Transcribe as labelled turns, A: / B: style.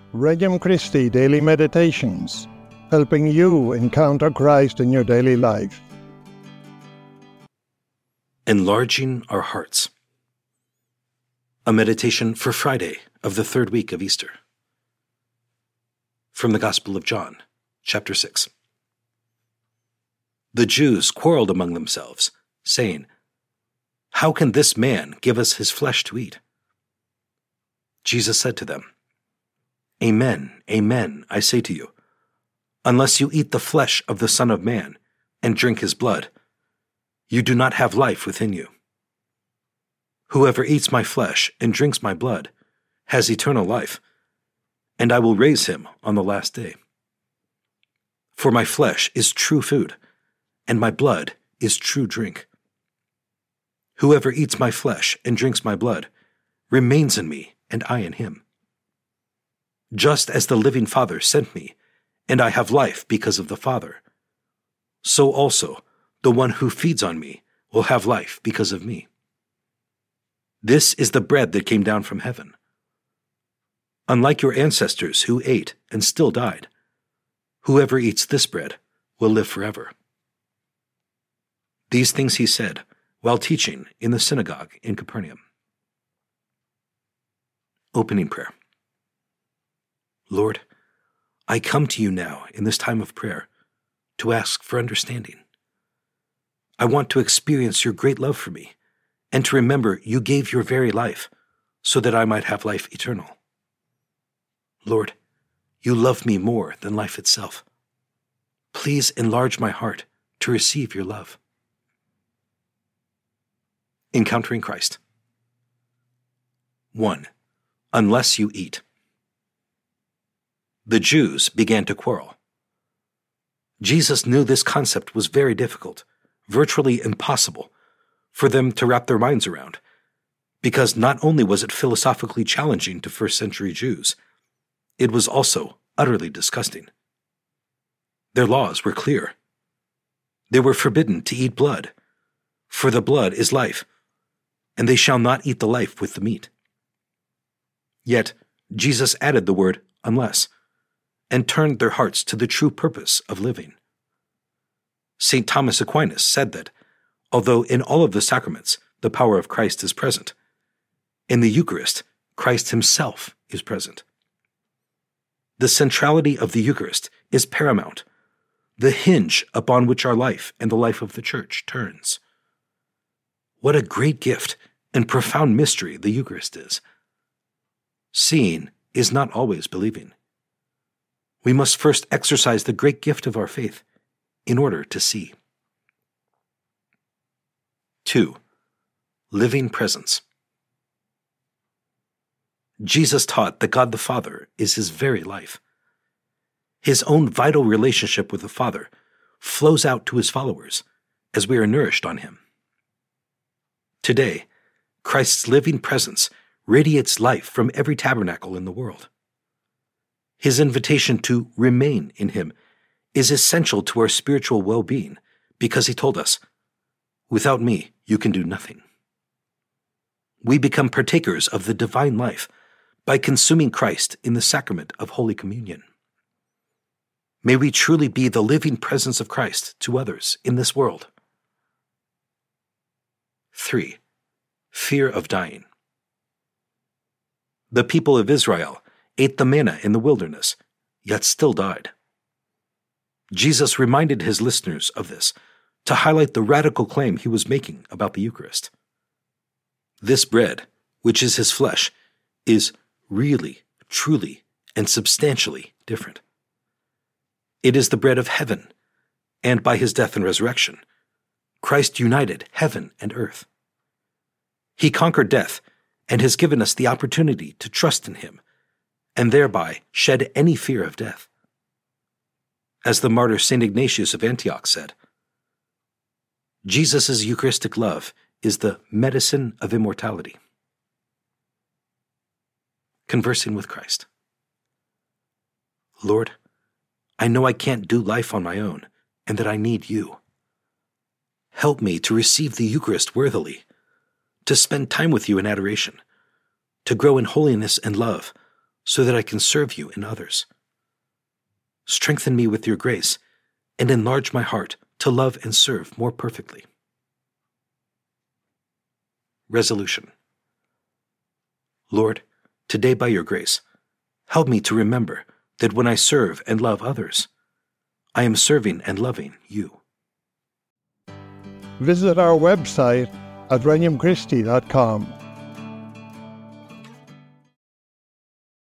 A: Regnum Christi Daily Meditations, helping you encounter Christ in your daily life.
B: Enlarging Our Hearts. A meditation for Friday of the third week of Easter. From the Gospel of John, chapter 6. The Jews quarreled among themselves, saying, "How can this man give us his flesh to eat?" Jesus said to them, "Amen, amen, I say to you, unless you eat the flesh of the Son of Man and drink his blood, you do not have life within you. Whoever eats my flesh and drinks my blood has eternal life, and I will raise him on the last day. For my flesh is true food, and my blood is true drink. Whoever eats my flesh and drinks my blood remains in me, and I in him. Just as the living Father sent me, and I have life because of the Father, so also the one who feeds on me will have life because of me. This is the bread that came down from heaven. Unlike your ancestors who ate and still died, whoever eats this bread will live forever." These things he said while teaching in the synagogue in Capernaum. Opening prayer. Lord, I come to you now in this time of prayer to ask for understanding. I want to experience your great love for me and to remember you gave your very life so that I might have life eternal. Lord, you love me more than life itself. Please enlarge my heart to receive your love. Encountering Christ. 1. Unless you eat. The Jews began to quarrel. Jesus knew this concept was very difficult, virtually impossible, for them to wrap their minds around, because not only was it philosophically challenging to first-century Jews, it was also utterly disgusting. Their laws were clear. They were forbidden to eat blood, for the blood is life, and they shall not eat the life with the meat. Yet Jesus added the word unless, and turned their hearts to the true purpose of living. St. Thomas Aquinas said that, although in all of the sacraments the power of Christ is present, in the Eucharist Christ himself is present. The centrality of the Eucharist is paramount, the hinge upon which our life and the life of the Church turns. What a great gift and profound mystery the Eucharist is. Seeing is not always believing. We must first exercise the great gift of our faith in order to see. 2. Living presence. Jesus taught that God the Father is his very life. His own vital relationship with the Father flows out to his followers as we are nourished on him. Today, Christ's living presence radiates life from every tabernacle in the world. His invitation to remain in him is essential to our spiritual well-being because he told us, "Without me, you can do nothing." We become partakers of the divine life by consuming Christ in the sacrament of Holy Communion. May we truly be the living presence of Christ to others in this world. 3. Fear of dying. The people of Israel ate the manna in the wilderness, yet still died. Jesus reminded his listeners of this to highlight the radical claim he was making about the Eucharist. This bread, which is his flesh, is really, truly, and substantially different. It is the bread of heaven, and by his death and resurrection, Christ united heaven and earth. He conquered death and has given us the opportunity to trust in him and thereby shed any fear of death. As the martyr St. Ignatius of Antioch said, Jesus' Eucharistic love is the medicine of immortality. Conversing with Christ. Lord, I know I can't do life on my own and that I need you. Help me to receive the Eucharist worthily, to spend time with you in adoration, to grow in holiness and love, so that I can serve you and others. Strengthen me with your grace and enlarge my heart to love and serve more perfectly. Resolution. Lord, today by your grace, help me to remember that when I serve and love others, I am serving and loving you.
A: Visit our website at regnumchristi.com